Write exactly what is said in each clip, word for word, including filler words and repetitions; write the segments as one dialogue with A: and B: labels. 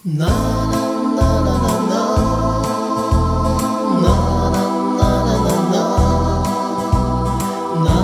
A: На на на на на на на на на на на на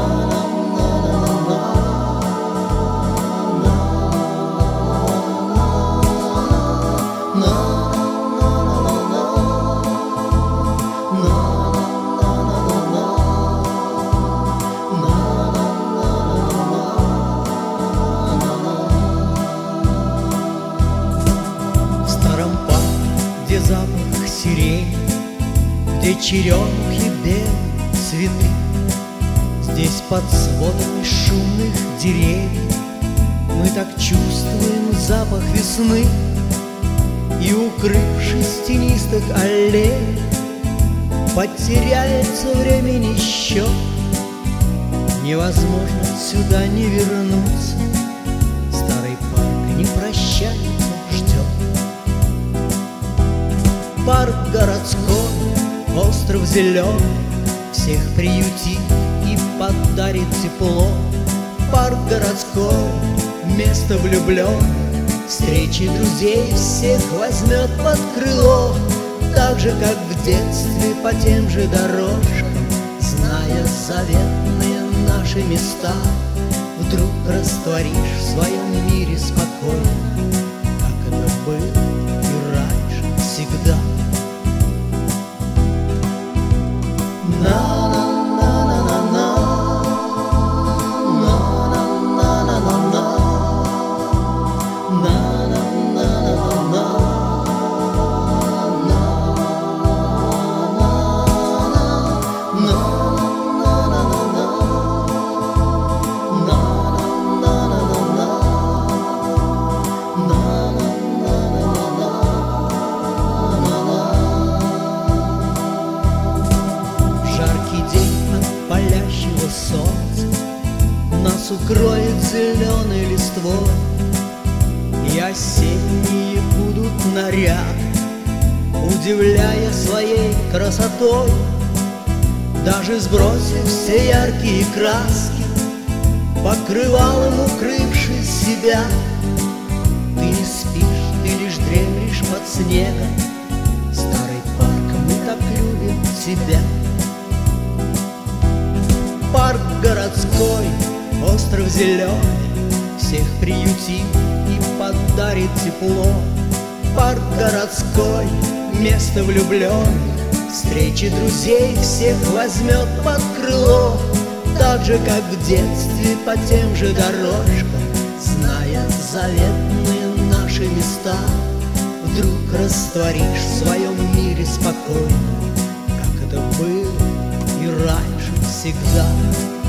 A: где запах сирени, где черемухи белые цветы. Здесь под сводами шумных деревьев мы так чувствуем запах весны. И, укрывшись в тенистых аллеях, потеряется времени счет. Невозможно сюда не вернуться, старый парк не прощается, ждет. Парк городской, остров зеленый, всех приютит и подарит тепло. Парк городской, место влюбленных, встречи друзей всех возьмет под крыло. Так же, как в детстве по тем же дорожкам, зная заветные наши места, вдруг растворишь в своем мире спокойно, как это было и раньше всегда. На солнце нас укроет зеленой листвой, и осенние будут наряды, удивляя своей красотой. Даже сбросив все яркие краски, покрывалом укрывшись себя, ты не спишь, ты лишь дремлешь под снегом. Старый парк, мы так любим тебя. Парк городской, остров зеленый, всех приютит и подарит тепло. Парк городской, место влюбленных, встречи друзей всех возьмет под крыло. Так же, как в детстве по тем же дорожкам, зная заветные наши места, вдруг растворишь в своем мире спокойно, как это было и раньше всегда.